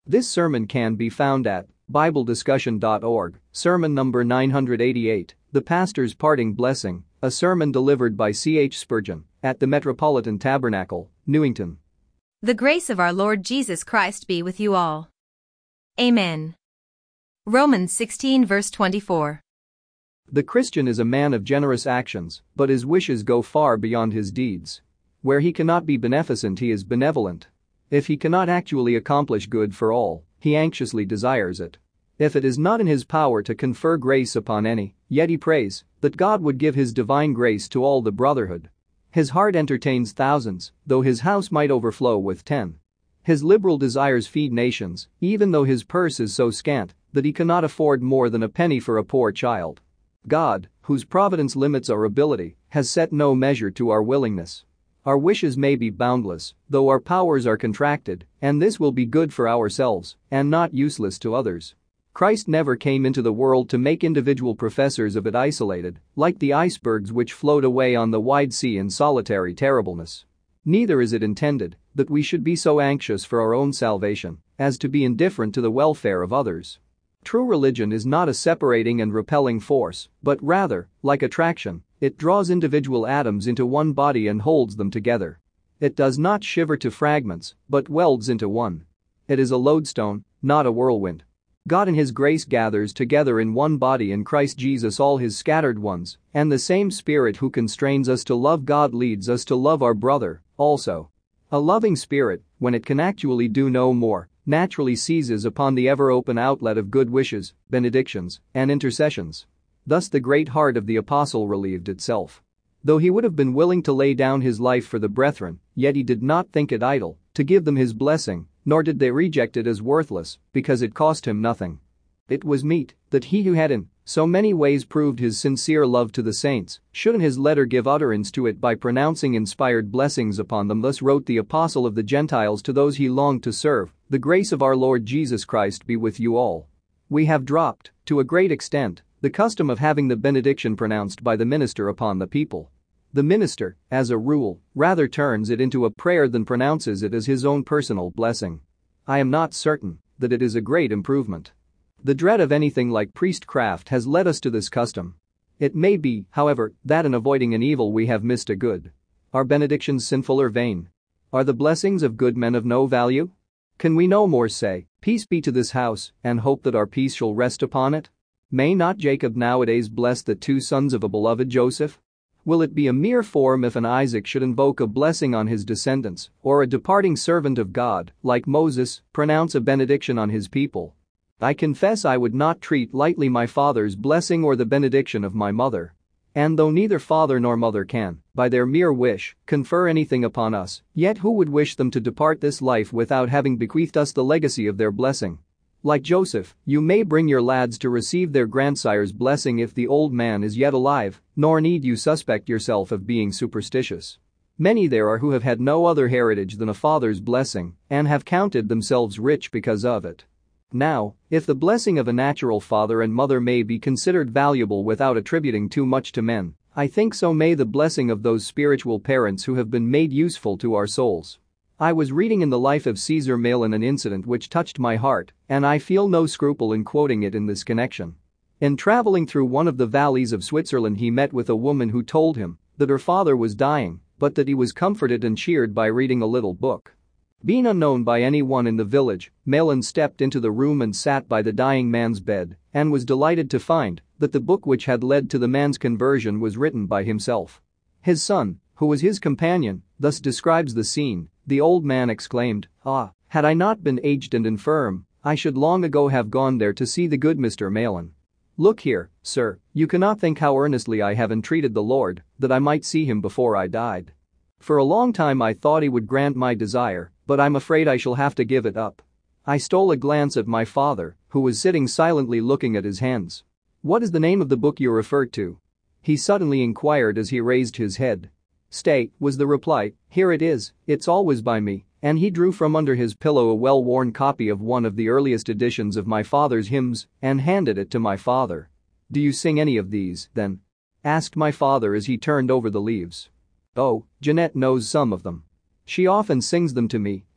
This sermon can be found at BibleDiscussion.org, sermon number 988, The Pastor's Parting Blessing, a sermon delivered by C.H. Spurgeon at the Metropolitan Tabernacle, Newington. The grace of our Lord Jesus Christ be with you all. Amen. Romans 16 verse 24. The Christian is a man of generous actions, but his wishes go far beyond his deeds. Where he cannot be beneficent, he is benevolent. If he cannot actually accomplish good for all, he anxiously desires it. If it is not in his power to confer grace upon any, yet he prays that God would give his divine grace to all the brotherhood. His heart entertains thousands, though his house might overflow with 10. His liberal desires feed nations, even though his purse is so scant that he cannot afford more than a penny for a poor child. God, whose providence limits our ability, has set no measure to our willingness. Our wishes may be boundless, though our powers are contracted, and this will be good for ourselves and not useless to others. Christ never came into the world to make individual professors of it isolated, like the icebergs which float away on the wide sea in solitary terribleness. Neither is it intended that we should be so anxious for our own salvation as to be indifferent to the welfare of others. True religion is not a separating and repelling force, but rather, like attraction, it draws individual atoms into one body and holds them together. It does not shiver to fragments, but welds into one. It is a lodestone, not a whirlwind. God in His grace gathers together in one body in Christ Jesus all His scattered ones, and the same Spirit who constrains us to love God leads us to love our brother, also. A loving spirit, when it can actually do no more, naturally seizes upon the ever-open outlet of good wishes, benedictions, and intercessions. Thus the great heart of the apostle relieved itself. Though he would have been willing to lay down his life for the brethren, yet he did not think it idle to give them his blessing, nor did they reject it as worthless, because it cost him nothing. It was meet that he who had in so many ways proved his sincere love to the saints should in his letter give utterance to it by pronouncing inspired blessings upon them. Thus wrote the apostle of the Gentiles to those he longed to serve, "The grace of our Lord Jesus Christ be with you all." We have dropped, to a great extent, the custom of having the benediction pronounced by the minister upon the people. The minister, as a rule, rather turns it into a prayer than pronounces it as his own personal blessing. I am not certain that it is a great improvement. The dread of anything like priestcraft has led us to this custom. It may be, however, that in avoiding an evil we have missed a good. Are benedictions sinful or vain? Are the blessings of good men of no value? Can we no more say, "Peace be to this house," and hope that our peace shall rest upon it? May not Jacob nowadays bless the two sons of a beloved Joseph? Will it be a mere form if an Isaac should invoke a blessing on his descendants, or a departing servant of God, like Moses, pronounce a benediction on his people? I confess I would not treat lightly my father's blessing or the benediction of my mother. And though neither father nor mother can, by their mere wish, confer anything upon us, yet who would wish them to depart this life without having bequeathed us the legacy of their blessing? Like Joseph, you may bring your lads to receive their grandsire's blessing if the old man is yet alive, nor need you suspect yourself of being superstitious. Many there are who have had no other heritage than a father's blessing, and have counted themselves rich because of it. Now, if the blessing of a natural father and mother may be considered valuable without attributing too much to men, I think so may the blessing of those spiritual parents who have been made useful to our souls. I was reading in the life of Caesar Malan an incident which touched my heart, and I feel no scruple in quoting it in this connection. In traveling through one of the valleys of Switzerland, he met with a woman who told him that her father was dying, but that he was comforted and cheered by reading a little book. Being unknown by anyone in the village, Malan stepped into the room and sat by the dying man's bed, and was delighted to find that the book which had led to the man's conversion was written by himself. His son, who was his companion, thus describes the scene. The old man exclaimed, "Ah, had I not been aged and infirm, I should long ago have gone there to see the good Mr. Malan. Look here, sir, you cannot think how earnestly I have entreated the Lord that I might see him before I died. For a long time I thought he would grant my desire, but I'm afraid I shall have to give it up." I stole a glance at my father, who was sitting silently looking at his hands. "What is the name of the book you refer to?" he suddenly inquired as he raised his head. "Stay," was the reply, "here it is, it's always by me," and he drew from under his pillow a well-worn copy of one of the earliest editions of my father's hymns and handed it to my father. "Do you sing any of these, then?" asked my father as he turned over the leaves. "Oh, Jeanette knows some of them. She often sings them to me,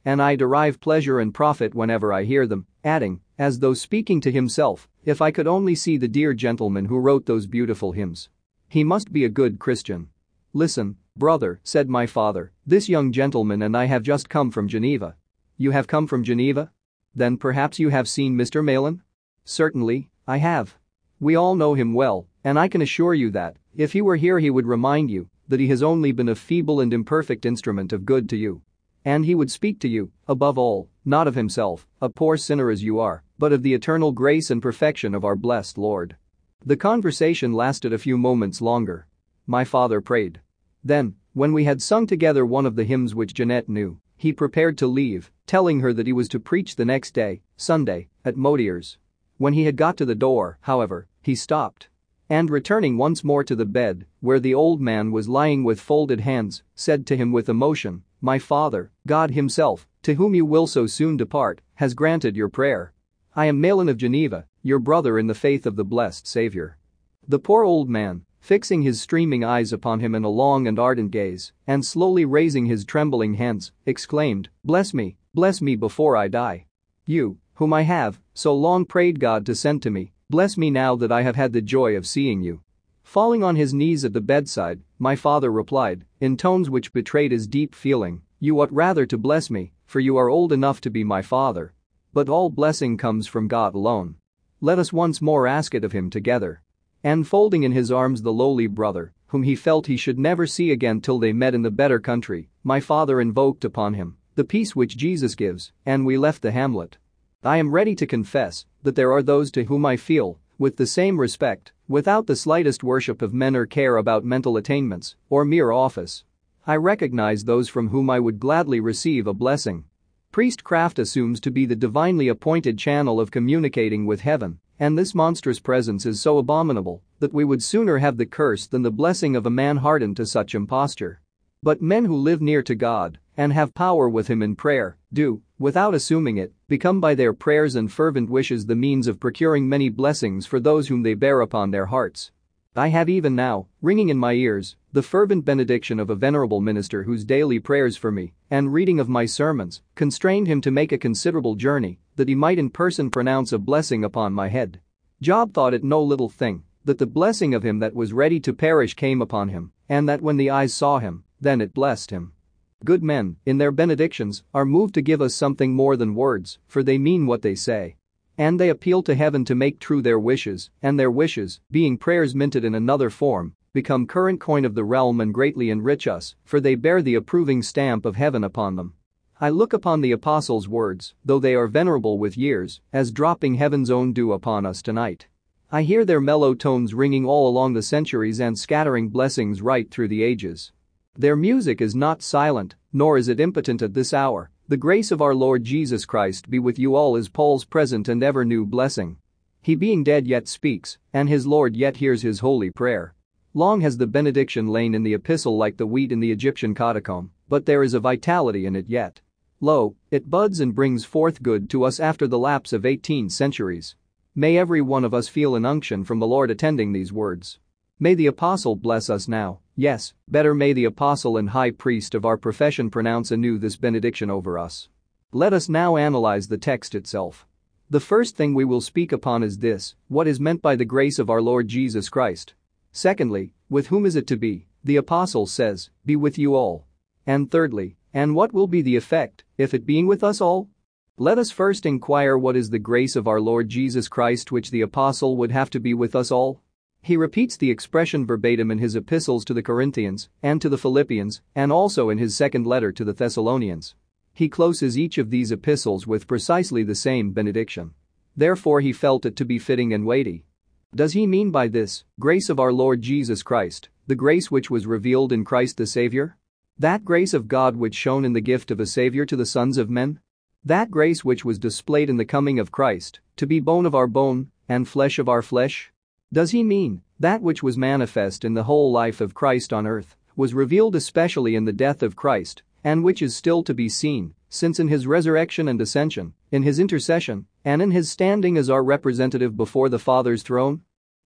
and I derive pleasure and profit whenever I hear them," adding, as though speaking to himself, "If I could only see the dear gentleman who wrote those beautiful hymns. He must be a good Christian." "Listen, brother," said my father, "this young gentleman and I have just come from Geneva." "You have come from Geneva? Then perhaps you have seen Mr. Malan?" "Certainly, I have. We all know him well, and I can assure you that, if he were here he would remind you that he has only been a feeble and imperfect instrument of good to you. And he would speak to you, above all, not of himself, a poor sinner as you are, but of the eternal grace and perfection of our blessed Lord." The conversation lasted a few moments longer. My father prayed. Then, when we had sung together one of the hymns which Jeanette knew, he prepared to leave, telling her that he was to preach the next day, Sunday, at Motier's. When he had got to the door, however, he stopped. And returning once more to the bed, where the old man was lying with folded hands, said to him with emotion, "My father, God himself, to whom you will so soon depart, has granted your prayer. I am Malan of Geneva, your brother in the faith of the blessed Savior." The poor old man, fixing his streaming eyes upon him in a long and ardent gaze, and slowly raising his trembling hands, exclaimed, bless me before I die. You, whom I have so long prayed God to send to me, bless me now that I have had the joy of seeing you." Falling on his knees at the bedside, my father replied, in tones which betrayed his deep feeling, "You ought rather to bless me, for you are old enough to be my father. But all blessing comes from God alone. Let us once more ask it of him together." And folding in his arms the lowly brother, whom he felt he should never see again till they met in the better country, my father invoked upon him the peace which Jesus gives, and we left the hamlet. I am ready to confess that there are those to whom I feel, with the same respect, without the slightest worship of men or care about mental attainments or mere office. I recognize those from whom I would gladly receive a blessing. Priestcraft assumes to be the divinely appointed channel of communicating with heaven, and this monstrous presence is so abominable that we would sooner have the curse than the blessing of a man hardened to such imposture. But men who live near to God and have power with him in prayer do, without assuming it, become by their prayers and fervent wishes the means of procuring many blessings for those whom they bear upon their hearts. I have even now, ringing in my ears, the fervent benediction of a venerable minister whose daily prayers for me and reading of my sermons constrained him to make a considerable journey that he might in person pronounce a blessing upon my head. Job thought it no little thing that the blessing of him that was ready to perish came upon him, and that when the eyes saw him, then it blessed him. Good men, in their benedictions, are moved to give us something more than words, for they mean what they say. And they appeal to heaven to make true their wishes, and their wishes, being prayers minted in another form, become current coin of the realm and greatly enrich us, for they bear the approving stamp of heaven upon them. I look upon the apostles' words, though they are venerable with years, as dropping heaven's own dew upon us tonight. I hear their mellow tones ringing all along the centuries and scattering blessings right through the ages. Their music is not silent, nor is it impotent at this hour. The grace of our Lord Jesus Christ be with you all is Paul's present and ever new blessing. He being dead yet speaks, and his Lord yet hears his holy prayer. Long has the benediction lain in the epistle like the wheat in the Egyptian catacomb, but there is a vitality in it yet. Lo, it buds and brings forth good to us after the lapse of 18 centuries. May every one of us feel an unction from the Lord attending these words. May the apostle bless us now. Yes, better may the apostle and high priest of our profession pronounce anew this benediction over us. Let us now analyze the text itself. The first thing we will speak upon is this: what is meant by the grace of our Lord Jesus Christ? Secondly, with whom is it to be? The apostle says, be with you all. And thirdly, and what will be the effect, if it being with us all? Let us first inquire what is the grace of our Lord Jesus Christ which the apostle would have to be with us all. He repeats the expression verbatim in his epistles to the Corinthians and to the Philippians, and also in his second letter to the Thessalonians. He closes each of these epistles with precisely the same benediction. Therefore he felt it to be fitting and weighty. Does he mean by this, grace of our Lord Jesus Christ, the grace which was revealed in Christ the Savior? That grace of God which shone in the gift of a Savior to the sons of men? That grace which was displayed in the coming of Christ, to be bone of our bone and flesh of our flesh? Does he mean that which was manifest in the whole life of Christ on earth, was revealed especially in the death of Christ, and which is still to be seen, since in his resurrection and ascension, in his intercession, and in his standing as our representative before the Father's throne?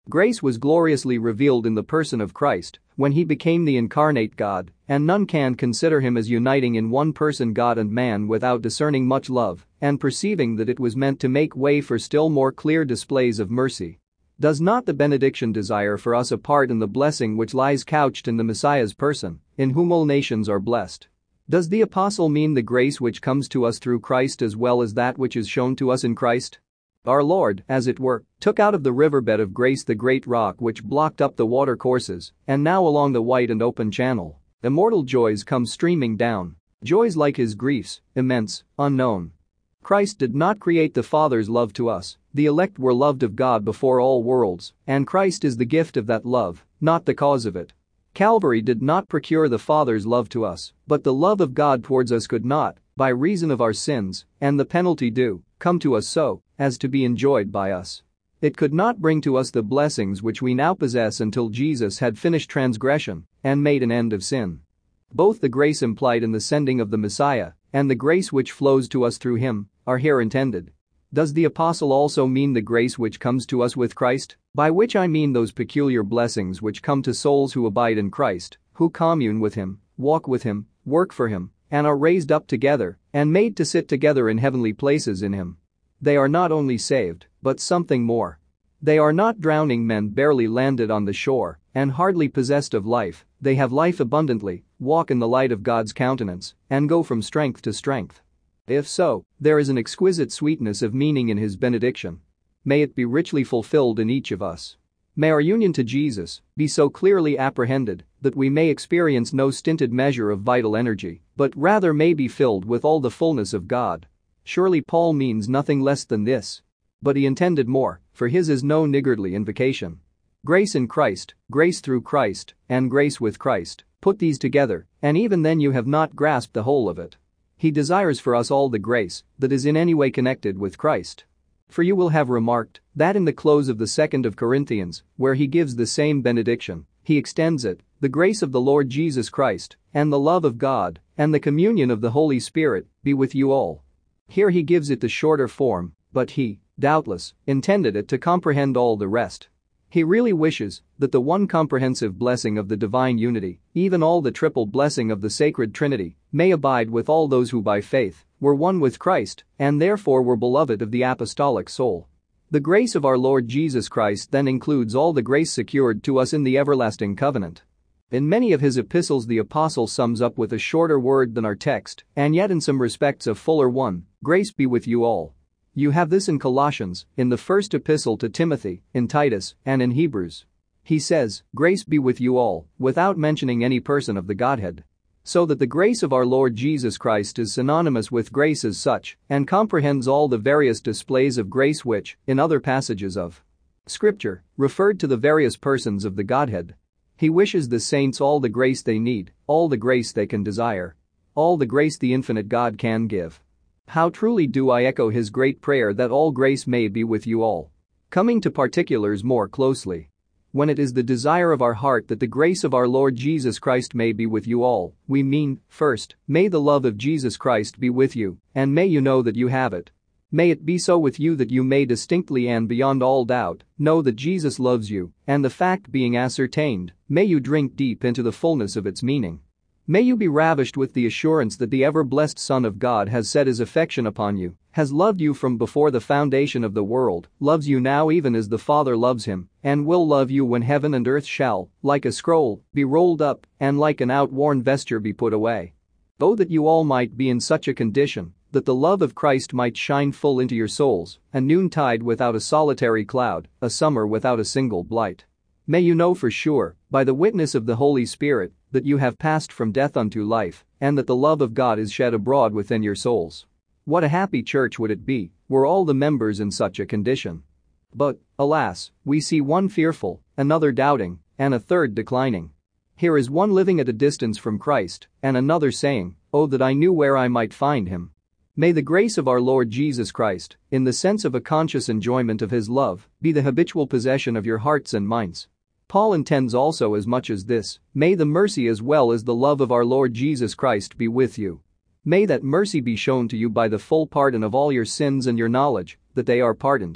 Grace was gloriously revealed in the person of Christ when he became the incarnate God, and none can consider him as uniting in one person God and man without discerning much love and perceiving that it was meant to make way for still more clear displays of mercy. Does not the benediction desire for us a part in the blessing which lies couched in the Messiah's person, in whom all nations are blessed? Does the apostle mean the grace which comes to us through Christ as well as that which is shown to us in Christ? Our Lord, as it were, took out of the riverbed of grace the great rock which blocked up the water courses, and now along the wide and open channel, immortal joys come streaming down, joys like his griefs, immense, unknown. Christ did not create the Father's love to us, the elect were loved of God before all worlds, and Christ is the gift of that love, not the cause of it. Calvary did not procure the Father's love to us, but the love of God towards us could not, by reason of our sins, and the penalty due, come to us so as to be enjoyed by us. It could not bring to us the blessings which we now possess until Jesus had finished transgression and made an end of sin. Both the grace implied in the sending of the Messiah and the grace which flows to us through him are here intended. Does the apostle also mean the grace which comes to us with Christ, by which I mean those peculiar blessings which come to souls who abide in Christ, who commune with him, walk with him, work for him, and are raised up together and made to sit together in heavenly places in him? They are not only saved, but something more. They are not drowning men barely landed on the shore and hardly possessed of life, they have life abundantly, walk in the light of God's countenance, and go from strength to strength. If so, there is an exquisite sweetness of meaning in his benediction. May it be richly fulfilled in each of us. May our union to Jesus be so clearly apprehended that we may experience no stinted measure of vital energy, but rather may be filled with all the fullness of God. Surely Paul means nothing less than this. But he intended more, for his is no niggardly invocation. Grace in Christ, grace through Christ, and grace with Christ, put these together, and even then you have not grasped the whole of it. He desires for us all the grace that is in any way connected with Christ. For you will have remarked that in the close of the 2nd of Corinthians, where he gives the same benediction, he extends it, the grace of the Lord Jesus Christ, and the love of God, and the communion of the Holy Spirit, be with you all. Here he gives it the shorter form, but he, doubtless, intended it to comprehend all the rest. He really wishes that the one comprehensive blessing of the divine unity, even all the triple blessing of the sacred Trinity, may abide with all those who by faith were one with Christ and therefore were beloved of the apostolic soul. The grace of our Lord Jesus Christ then includes all the grace secured to us in the everlasting covenant. In many of his epistles the apostle sums up with a shorter word than our text, and yet in some respects a fuller one, grace be with you all. You have this in Colossians, in the first epistle to Timothy, in Titus, and in Hebrews. He says, grace be with you all, without mentioning any person of the Godhead. So that the grace of our Lord Jesus Christ is synonymous with grace as such, and comprehends all the various displays of grace which, in other passages of Scripture, referred to the various persons of the Godhead. He wishes the saints all the grace they need, all the grace they can desire, all the grace the infinite God can give. How truly do I echo his great prayer that all grace may be with you all. Coming to particulars more closely. When it is the desire of our heart that the grace of our Lord Jesus Christ may be with you all, we mean, first, may the love of Jesus Christ be with you, and may you know that you have it. May it be so with you that you may distinctly and beyond all doubt know that Jesus loves you, and the fact being ascertained, may you drink deep into the fullness of its meaning. May you be ravished with the assurance that the ever-blessed Son of God has set his affection upon you, has loved you from before the foundation of the world, loves you now even as the Father loves him, and will love you when heaven and earth shall, like a scroll, be rolled up, and like an outworn vesture be put away. Oh, that you all might be in such a condition, that the love of Christ might shine full into your souls, a noontide without a solitary cloud, a summer without a single blight. May you know for sure, by the witness of the Holy Spirit, that you have passed from death unto life, and that the love of God is shed abroad within your souls. What a happy church would it be, were all the members in such a condition. But, alas, we see one fearful, another doubting, and a third declining. Here is one living at a distance from Christ, and another saying, "Oh, that I knew where I might find him." May the grace of our Lord Jesus Christ, in the sense of a conscious enjoyment of his love, be the habitual possession of your hearts and minds. Paul intends also as much as this, may the mercy as well as the love of our Lord Jesus Christ be with you. May that mercy be shown to you by the full pardon of all your sins and your knowledge that they are pardoned.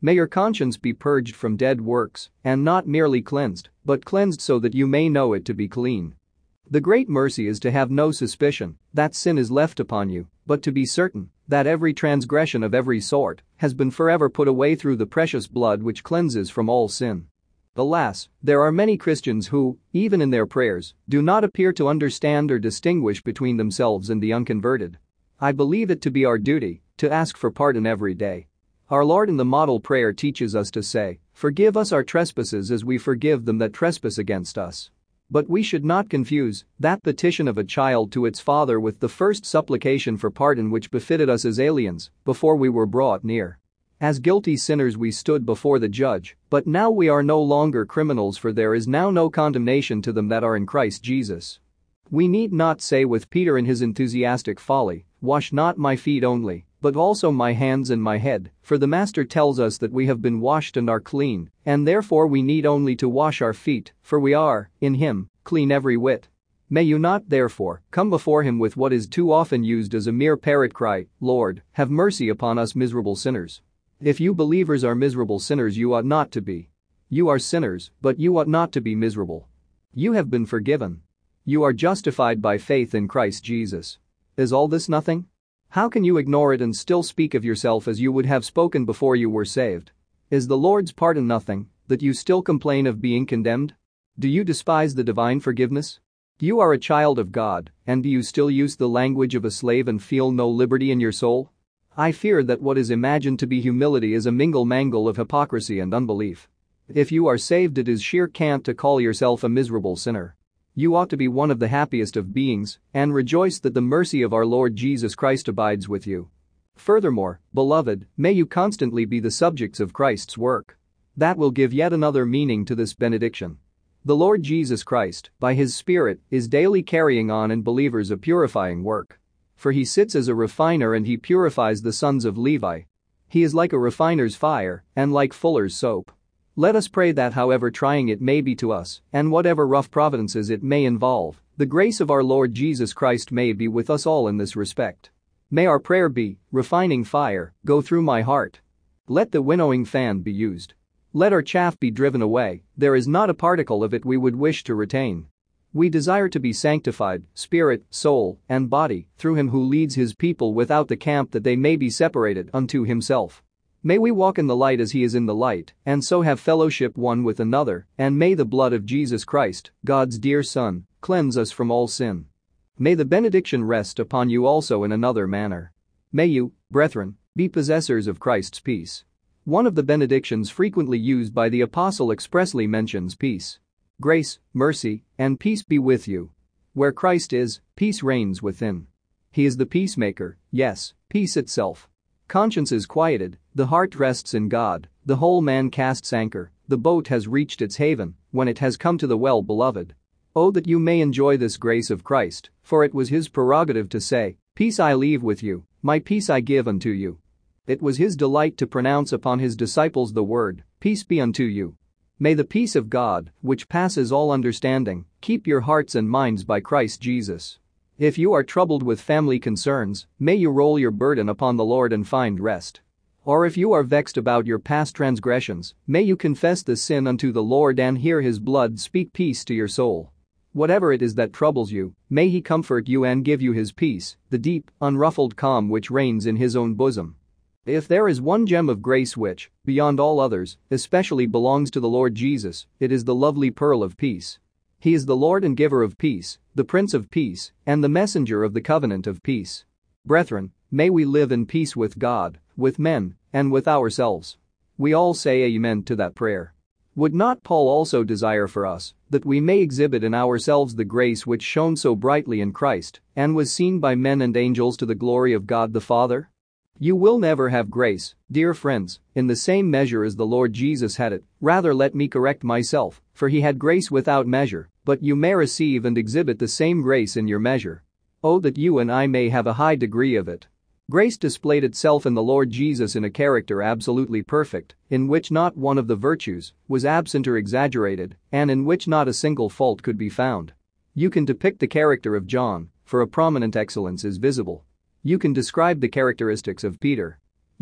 May your conscience be purged from dead works, and not merely cleansed, but cleansed so that you may know it to be clean. The great mercy is to have no suspicion that sin is left upon you, but to be certain that every transgression of every sort has been forever put away through the precious blood which cleanses from all sin. Alas, there are many Christians who, even in their prayers, do not appear to understand or distinguish between themselves and the unconverted. I believe it to be our duty to ask for pardon every day. Our Lord in the model prayer teaches us to say, "Forgive us our trespasses as we forgive them that trespass against us." But we should not confuse that petition of a child to its father with the first supplication for pardon which befitted us as aliens before we were brought near. As guilty sinners we stood before the judge, but now we are no longer criminals, for there is now no condemnation to them that are in Christ Jesus. We need not say with Peter in his enthusiastic folly, "Wash not my feet only, but also my hands and my head," for the Master tells us that we have been washed and are clean, and therefore we need only to wash our feet, for we are, in Him, clean every whit. May you not, therefore, come before Him with what is too often used as a mere parrot cry, "Lord, have mercy upon us miserable sinners." If you believers are miserable sinners, you ought not to be. You are sinners, but you ought not to be miserable. You have been forgiven. You are justified by faith in Christ Jesus. Is all this nothing? How can you ignore it and still speak of yourself as you would have spoken before you were saved? Is the Lord's pardon nothing, that you still complain of being condemned? Do you despise the divine forgiveness? You are a child of God, and do you still use the language of a slave and feel no liberty in your soul? I fear that what is imagined to be humility is a mingle-mangle of hypocrisy and unbelief. If you are saved, it is sheer cant to call yourself a miserable sinner. You ought to be one of the happiest of beings and rejoice that the mercy of our Lord Jesus Christ abides with you. Furthermore, beloved, may you constantly be the subjects of Christ's work. That will give yet another meaning to this benediction. The Lord Jesus Christ, by His Spirit, is daily carrying on in believers a purifying work. For He sits as a refiner and He purifies the sons of Levi. He is like a refiner's fire and like fuller's soap. Let us pray that however trying it may be to us, and whatever rough providences it may involve, the grace of our Lord Jesus Christ may be with us all in this respect. May our prayer be, "Refining fire, go through my heart." Let the winnowing fan be used. Let our chaff be driven away, there is not a particle of it we would wish to retain. We desire to be sanctified, spirit, soul, and body, through Him who leads His people without the camp, that they may be separated unto Himself. May we walk in the light as He is in the light, and so have fellowship one with another, and may the blood of Jesus Christ, God's dear Son, cleanse us from all sin. May the benediction rest upon you also in another manner. May you, brethren, be possessors of Christ's peace. One of the benedictions frequently used by the Apostle expressly mentions peace. Grace, mercy, and peace be with you. Where Christ is, peace reigns within. He is the peacemaker, yes, peace itself. Conscience is quieted, the heart rests in God, the whole man casts anchor, the boat has reached its haven, when it has come to the well-beloved. Oh, that you may enjoy this grace of Christ, for it was His prerogative to say, "Peace I leave with you, my peace I give unto you." It was His delight to pronounce upon His disciples the word, "Peace be unto you." May the peace of God, which passes all understanding, keep your hearts and minds by Christ Jesus. If you are troubled with family concerns, may you roll your burden upon the Lord and find rest. Or if you are vexed about your past transgressions, may you confess the sin unto the Lord and hear His blood speak peace to your soul. Whatever it is that troubles you, may He comfort you and give you His peace, the deep, unruffled calm which reigns in His own bosom. If there is one gem of grace which, beyond all others, especially belongs to the Lord Jesus, it is the lovely pearl of peace. He is the Lord and giver of peace, the Prince of Peace, and the messenger of the covenant of peace. Brethren, may we live in peace with God, with men, and with ourselves. We all say amen to that prayer. Would not Paul also desire for us that we may exhibit in ourselves the grace which shone so brightly in Christ and was seen by men and angels to the glory of God the Father? You will never have grace, dear friends, in the same measure as the Lord Jesus had it. Rather, let me correct myself, for He had grace without measure, but you may receive and exhibit the same grace in your measure. Oh, that you and I may have a high degree of it. Grace displayed itself in the Lord Jesus in a character absolutely perfect, in which not one of the virtues was absent or exaggerated, and in which not a single fault could be found. You can depict the character of John, for a prominent excellence is visible. You can describe the characteristics of Peter.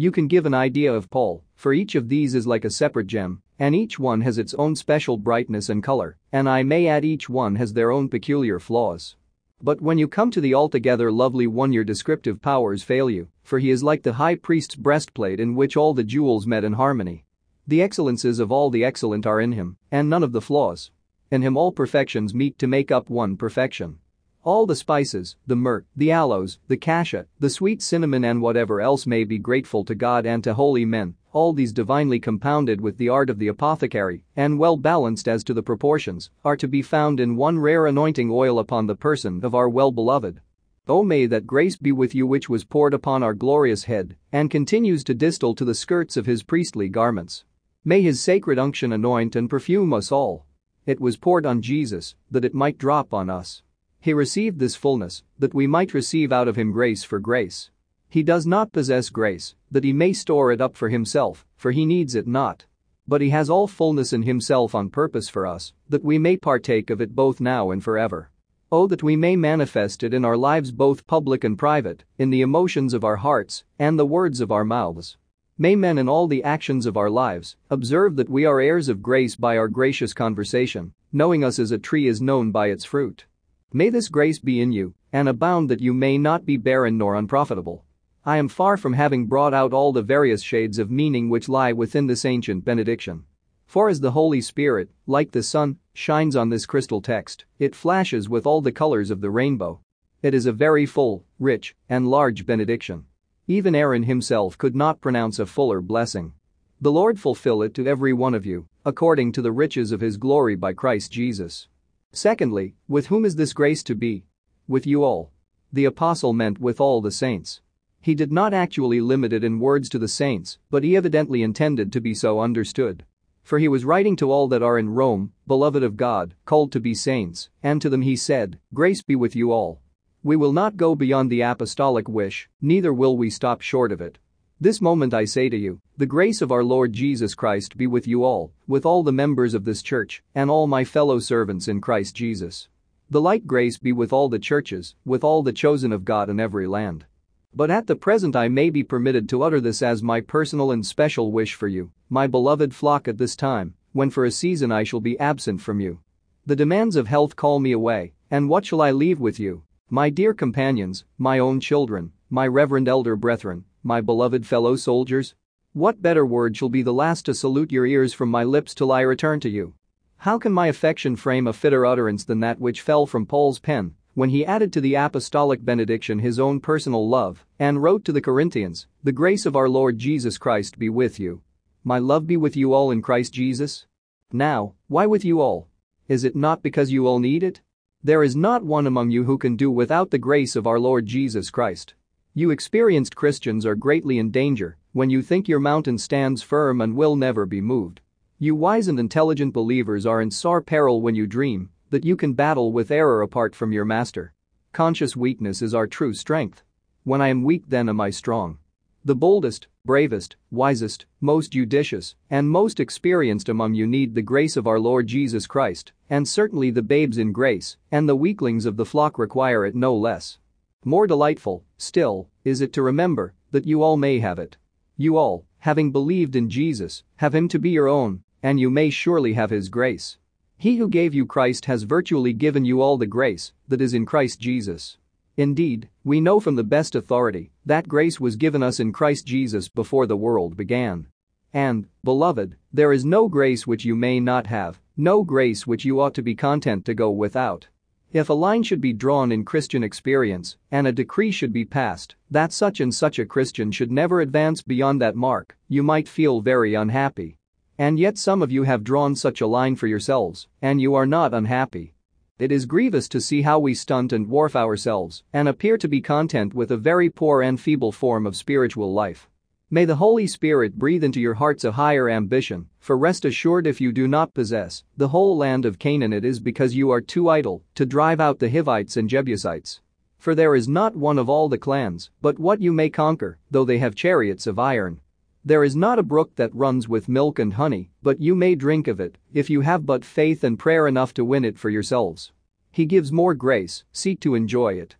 You can give an idea of Paul, for each of these is like a separate gem, and each one has its own special brightness and color, and I may add each one has their own peculiar flaws. But when you come to the altogether lovely one, your descriptive powers fail you, for he is like the high priest's breastplate in which all the jewels met in harmony. The excellences of all the excellent are in him, and none of the flaws. In him all perfections meet to make up one perfection. All the spices, the myrrh, the aloes, the cassia, the sweet cinnamon and whatever else may be grateful to God and to holy men, all these divinely compounded with the art of the apothecary and well balanced as to the proportions, are to be found in one rare anointing oil upon the person of our well-beloved. O may that grace be with you which was poured upon our glorious head and continues to distil to the skirts of his priestly garments. May his sacred unction anoint and perfume us all. It was poured on Jesus that it might drop on us. He received this fullness that we might receive out of him grace for grace. He does not possess grace that he may store it up for himself, for he needs it not. But he has all fullness in himself on purpose for us, that we may partake of it both now and forever. Oh, that we may manifest it in our lives both public and private, in the emotions of our hearts and the words of our mouths. May men in all the actions of our lives observe that we are heirs of grace by our gracious conversation, knowing us as a tree is known by its fruit. May this grace be in you, and abound that you may not be barren nor unprofitable. I am far from having brought out all the various shades of meaning which lie within this ancient benediction. For as the Holy Spirit, like the sun, shines on this crystal text, it flashes with all the colors of the rainbow. It is a very full, rich, and large benediction. Even Aaron himself could not pronounce a fuller blessing. The Lord fulfill it to every one of you, according to the riches of his glory by Christ Jesus. Secondly, with whom is this grace to be? With you all. The apostle meant with all the saints. He did not actually limit it in words to the saints, but he evidently intended to be so understood. For he was writing to all that are in Rome, beloved of God, called to be saints, and to them he said, Grace be with you all. We will not go beyond the apostolic wish, neither will we stop short of it. This moment I say to you, the grace of our Lord Jesus Christ be with you all, with all the members of this church, and all my fellow servants in Christ Jesus. The like grace be with all the churches, with all the chosen of God in every land. But at the present I may be permitted to utter this as my personal and special wish for you, my beloved flock, at this time, when for a season I shall be absent from you. The demands of health call me away, and what shall I leave with you? My dear companions, my own children, my reverend elder brethren, my beloved fellow soldiers? What better word shall be the last to salute your ears from my lips till I return to you? How can my affection frame a fitter utterance than that which fell from Paul's pen, when he added to the apostolic benediction his own personal love, and wrote to the Corinthians, The grace of our Lord Jesus Christ be with you. My love be with you all in Christ Jesus? Now, why with you all? Is it not because you all need it? There is not one among you who can do without the grace of our Lord Jesus Christ. You experienced Christians are greatly in danger when you think your mountain stands firm and will never be moved. You wise and intelligent believers are in sore peril when you dream that you can battle with error apart from your master. Conscious weakness is our true strength. When I am weak, then am I strong. The boldest, bravest, wisest, most judicious, and most experienced among you need the grace of our Lord Jesus Christ, and certainly the babes in grace and the weaklings of the flock require it no less. More delightful, still, is it to remember that you all may have it. You all, having believed in Jesus, have him to be your own, and you may surely have his grace. He who gave you Christ has virtually given you all the grace that is in Christ Jesus. Indeed, we know from the best authority that grace was given us in Christ Jesus before the world began. And, beloved, there is no grace which you may not have, no grace which you ought to be content to go without. If a line should be drawn in Christian experience, and a decree should be passed that such and such a Christian should never advance beyond that mark, you might feel very unhappy. And yet some of you have drawn such a line for yourselves, and you are not unhappy. It is grievous to see how we stunt and dwarf ourselves and appear to be content with a very poor and feeble form of spiritual life. May the Holy Spirit breathe into your hearts a higher ambition, for rest assured if you do not possess the whole land of Canaan, it is because you are too idle to drive out the Hivites and Jebusites. For there is not one of all the clans but what you may conquer, though they have chariots of iron. There is not a brook that runs with milk and honey, but you may drink of it, if you have but faith and prayer enough to win it for yourselves. He gives more grace, seek to enjoy it.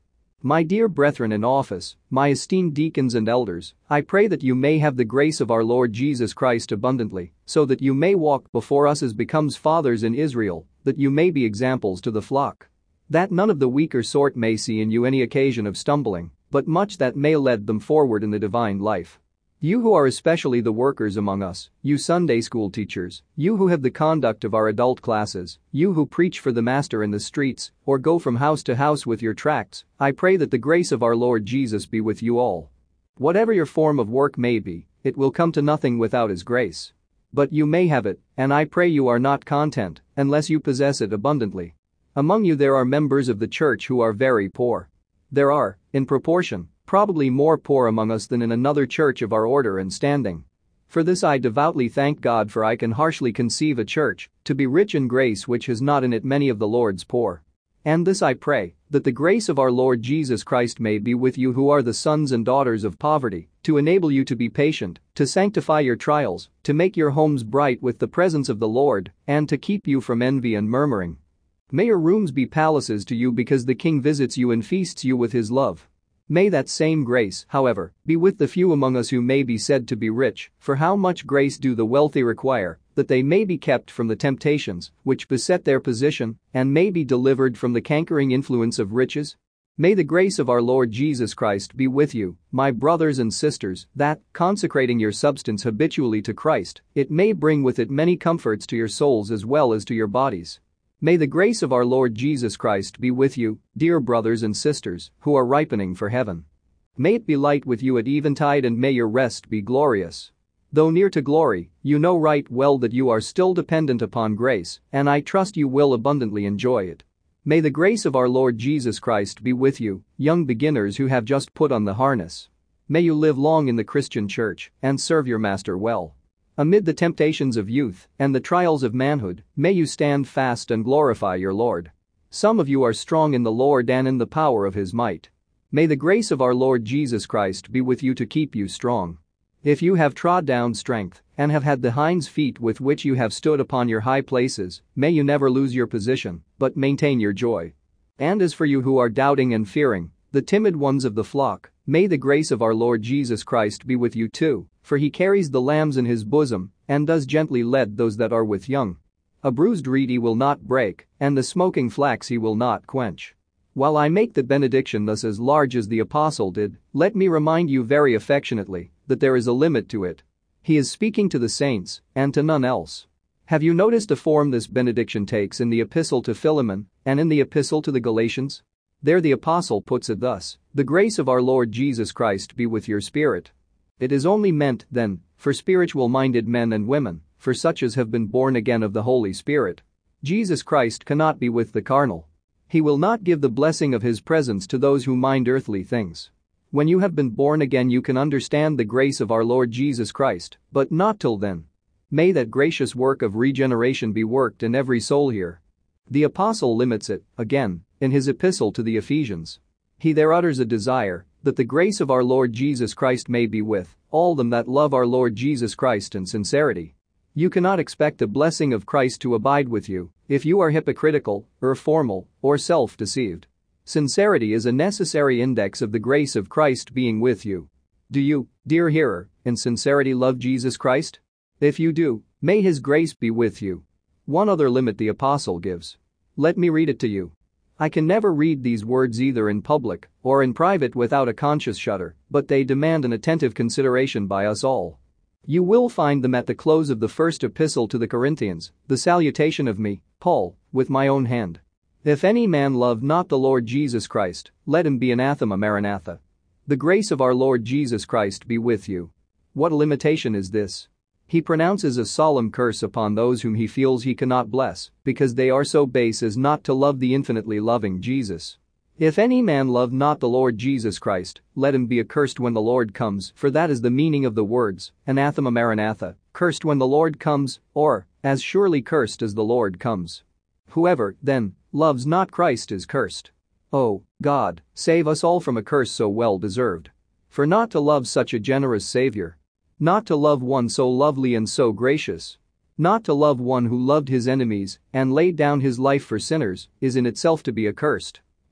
My dear brethren in office, my esteemed deacons and elders, I pray that you may have the grace of our Lord Jesus Christ abundantly, so that you may walk before us as becomes fathers in Israel, that you may be examples to the flock. That none of the weaker sort may see in you any occasion of stumbling, but much that may lead them forward in the divine life. You who are especially the workers among us, you Sunday school teachers, you who have the conduct of our adult classes, you who preach for the Master in the streets, or go from house to house with your tracts, I pray that the grace of our Lord Jesus be with you all. Whatever your form of work may be, it will come to nothing without His grace. But you may have it, and I pray you are not content, unless you possess it abundantly. Among you there are members of the church who are very poor. There are, in proportion, probably more poor among us than in another church of our order and standing. For this I devoutly thank God, for I can harshly conceive a church to be rich in grace which has not in it many of the Lord's poor. And this I pray, that the grace of our Lord Jesus Christ may be with you who are the sons and daughters of poverty, to enable you to be patient, to sanctify your trials, to make your homes bright with the presence of the Lord, and to keep you from envy and murmuring. May your rooms be palaces to you because the King visits you and feasts you with His love. May that same grace, however, be with the few among us who may be said to be rich, for how much grace do the wealthy require, that they may be kept from the temptations which beset their position, and may be delivered from the cankering influence of riches? May the grace of our Lord Jesus Christ be with you, my brothers and sisters, that, consecrating your substance habitually to Christ, it may bring with it many comforts to your souls as well as to your bodies. May the grace of our Lord Jesus Christ be with you, dear brothers and sisters, who are ripening for heaven. May it be light with you at eventide, and may your rest be glorious. Though near to glory, you know right well that you are still dependent upon grace, and I trust you will abundantly enjoy it. May the grace of our Lord Jesus Christ be with you, young beginners who have just put on the harness. May you live long in the Christian church and serve your Master well. Amid the temptations of youth and the trials of manhood, may you stand fast and glorify your Lord. Some of you are strong in the Lord and in the power of His might. May the grace of our Lord Jesus Christ be with you to keep you strong. If you have trod down strength and have had the hinds feet with which you have stood upon your high places, may you never lose your position, but maintain your joy. And as for you who are doubting and fearing, the timid ones of the flock, may the grace of our Lord Jesus Christ be with you too, for He carries the lambs in His bosom, and does gently lead those that are with young. A bruised reed He will not break, and the smoking flax He will not quench. While I make the benediction thus as large as the apostle did, let me remind you very affectionately that there is a limit to it. He is speaking to the saints, and to none else. Have you noticed a form this benediction takes in the epistle to Philemon, and in the epistle to the Galatians? There the apostle puts it thus: the grace of our Lord Jesus Christ be with your spirit. It is only meant, then, for spiritual-minded men and women, for such as have been born again of the Holy Spirit. Jesus Christ cannot be with the carnal. He will not give the blessing of His presence to those who mind earthly things. When you have been born again, you can understand the grace of our Lord Jesus Christ, but not till then. May that gracious work of regeneration be worked in every soul here. The apostle limits it, again, in his epistle to the Ephesians. He there utters a desire that the grace of our Lord Jesus Christ may be with all them that love our Lord Jesus Christ in sincerity. You cannot expect the blessing of Christ to abide with you if you are hypocritical, or formal, or self-deceived. Sincerity is a necessary index of the grace of Christ being with you. Do you, dear hearer, in sincerity love Jesus Christ? If you do, may His grace be with you. One other limit the apostle gives. Let me read it to you. I can never read these words either in public or in private without a conscious shudder, but they demand an attentive consideration by us all. You will find them at the close of the first epistle to the Corinthians, the salutation of me, Paul, with my own hand. If any man love not the Lord Jesus Christ, let him be anathema maranatha. The grace of our Lord Jesus Christ be with you. What a limitation is this! He pronounces a solemn curse upon those whom he feels he cannot bless, because they are so base as not to love the infinitely loving Jesus. If any man love not the Lord Jesus Christ, let him be accursed when the Lord comes, for that is the meaning of the words, anathema maranatha, cursed when the Lord comes, or, as surely cursed as the Lord comes. Whoever, then, loves not Christ is cursed. Oh, God, save us all from a curse so well deserved. For not to love such a generous Savior, not to love one so lovely and so gracious, not to love one who loved His enemies and laid down His life for sinners, is in itself to be accursed.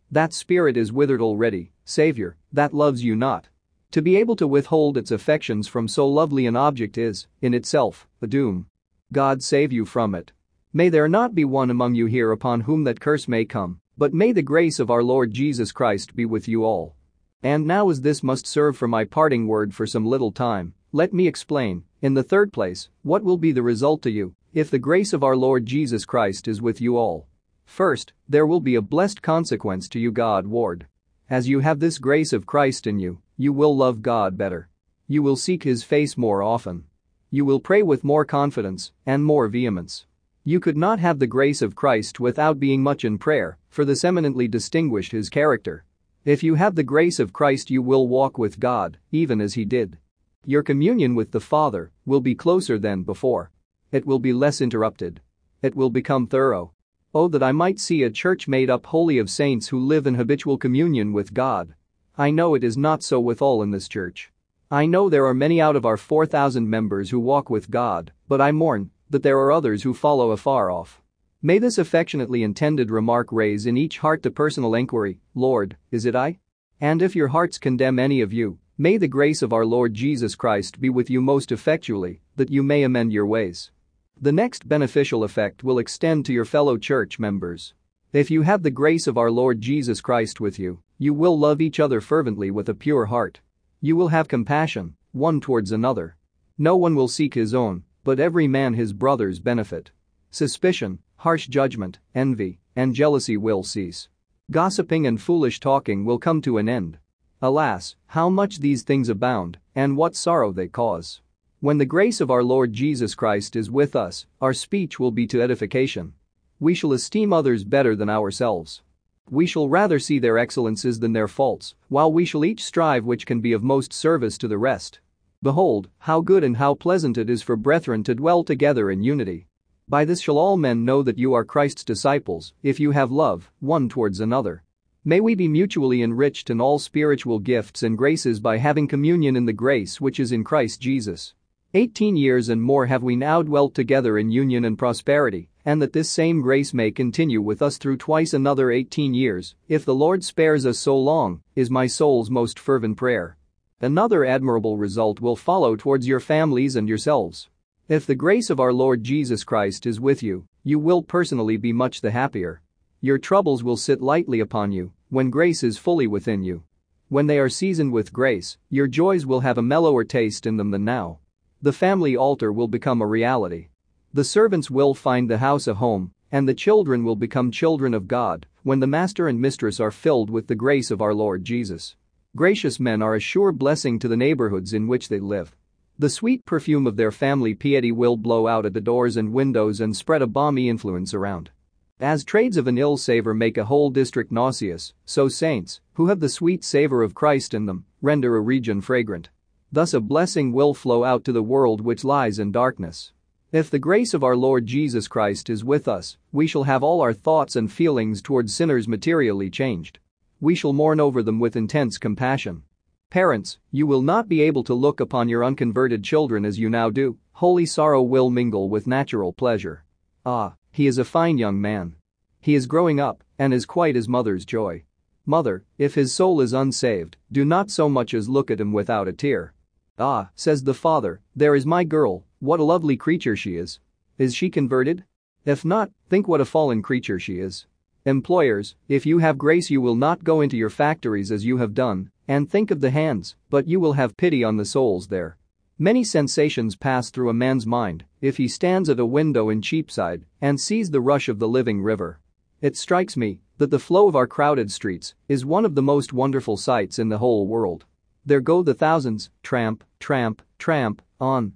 That spirit is withered already, Savior, that loves you not. To be able to withhold its affections from so lovely an object is, in itself, a doom. God save you from it. May there not be one among you here upon whom that curse may come, but may the grace of our Lord Jesus Christ be with you all. And now, as this must serve for my parting word for some little time, let me explain, in the third place, what will be the result to you, if the grace of our Lord Jesus Christ is with you all. First, there will be a blessed consequence to you, God-ward. As you have this grace of Christ in you, you will love God better. You will seek His face more often. You will pray with more confidence and more vehemence. You could not have the grace of Christ without being much in prayer, for this eminently distinguished His character. If you have the grace of Christ, you will walk with God, even as He did. Your communion with the Father will be closer than before. It will be less interrupted. It will become thorough. Oh, that I might see a church made up wholly of saints who live in habitual communion with God. I know it is not so with all in this church. I know there are many out of our 4,000 members who walk with God, but I mourn that there are others who follow afar off. May this affectionately intended remark raise in each heart the personal enquiry, Lord, is it I? And if your hearts condemn any of you, may the grace of our Lord Jesus Christ be with you most effectually, that you may amend your ways. The next beneficial effect will extend to your fellow church members. If you have the grace of our Lord Jesus Christ with you, you will love each other fervently with a pure heart. You will have compassion, one towards another. No one will seek his own, but every man his brother's benefit. Suspicion, harsh judgment, envy, and jealousy will cease. Gossiping and foolish talking will come to an end. Alas, how much these things abound, and what sorrow they cause. When the grace of our Lord Jesus Christ is with us, our speech will be to edification. We shall esteem others better than ourselves. We shall rather see their excellences than their faults, while we shall each strive which can be of most service to the rest. Behold, how good and how pleasant it is for brethren to dwell together in unity. By this shall all men know that you are Christ's disciples, if you have love one towards another. May we be mutually enriched in all spiritual gifts and graces by having communion in the grace which is in Christ Jesus. 18 years and more have we now dwelt together in union and prosperity, and that this same grace may continue with us through twice another 18 years, if the Lord spares us so long, is my soul's most fervent prayer. Another admirable result will follow towards your families and yourselves. If the grace of our Lord Jesus Christ is with you, you will personally be much the happier. Your troubles will sit lightly upon you, when grace is fully within you. When they are seasoned with grace, your joys will have a mellower taste in them than now. The family altar will become a reality. The servants will find the house a home, and the children will become children of God, when the master and mistress are filled with the grace of our Lord Jesus. Gracious men are a sure blessing to the neighborhoods in which they live. The sweet perfume of their family piety will blow out at the doors and windows and spread a balmy influence around. As trades of an ill savor make a whole district nauseous, so saints, who have the sweet savor of Christ in them, render a region fragrant. Thus a blessing will flow out to the world which lies in darkness. If the grace of our Lord Jesus Christ is with us, we shall have all our thoughts and feelings towards sinners materially changed. We shall mourn over them with intense compassion. Parents, you will not be able to look upon your unconverted children as you now do. Holy sorrow will mingle with natural pleasure. Ah, he is a fine young man. He is growing up, and is quite his mother's joy. Mother, if his soul is unsaved, do not so much as look at him without a tear. Ah, says the father, there is my girl, what a lovely creature she is. Is she converted? If not, think what a fallen creature she is. Employers, if you have grace you will not go into your factories as you have done, and think of the hands, but you will have pity on the souls there. Many sensations pass through a man's mind if he stands at a window in Cheapside and sees the rush of the living river. It strikes me that the flow of our crowded streets is one of the most wonderful sights in the whole world. There go the thousands, tramp, tramp, tramp, on,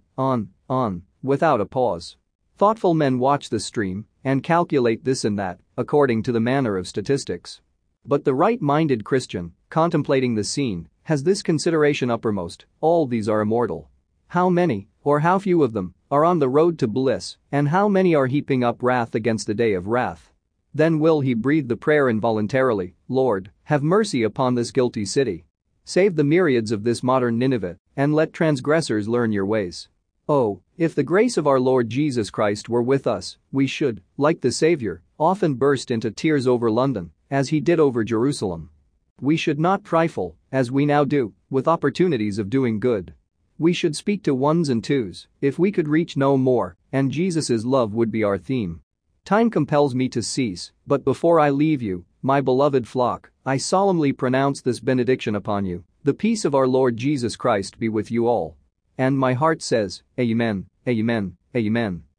without a pause. Thoughtful men watch the stream and calculate this and that, according to the manner of statistics. But the right-minded Christian, contemplating the scene, has this consideration uppermost: all these are immortal. How many, or how few of them, are on the road to bliss, and how many are heaping up wrath against the day of wrath? Then will he breathe the prayer involuntarily, Lord, have mercy upon this guilty city. Save the myriads of this modern Nineveh, and let transgressors learn your ways. Oh, if the grace of our Lord Jesus Christ were with us, we should, like the Savior, often burst into tears over London, as he did over Jerusalem. We should not trifle, as we now do, with opportunities of doing good. We should speak to ones and twos, if we could reach no more, and Jesus' love would be our theme. Time compels me to cease, but before I leave you, my beloved flock, I solemnly pronounce this benediction upon you. The peace of our Lord Jesus Christ be with you all. And my heart says, Amen, Amen, Amen.